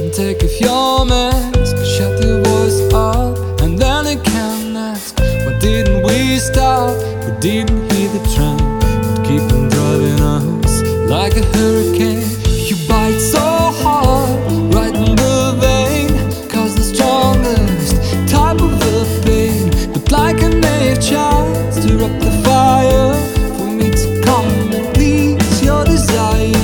Take off your mask, shut your voice up, and then you can ask, why didn't we stop? We didn't hear the train, but keep on driving us like a hurricane. You bite so hard, right in the vein, cause the strongest type of the pain. But like a naive child, stir up the fire for me to come and please your desires.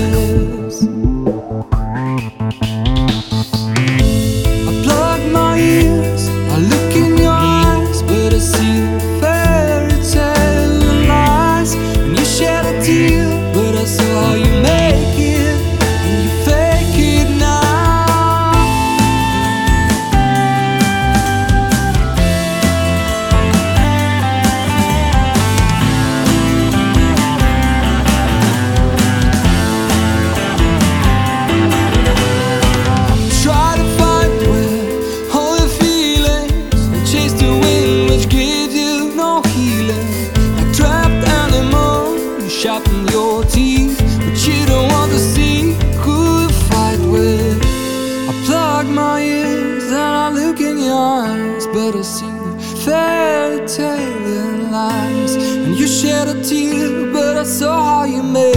I look in your eyes, but I see the fairy tale and lies. And you shed a tear, but I saw how you make it, and you fake it now. Try to find where all your feelings and chase the wind, which gives you no healing. A trapped animal, you sharpen your teeth, but you don't want to see who you fight with. I plug my ears and I look in your eyes, but I see the fairy tale and lies. And you shed a tear, but I saw how you made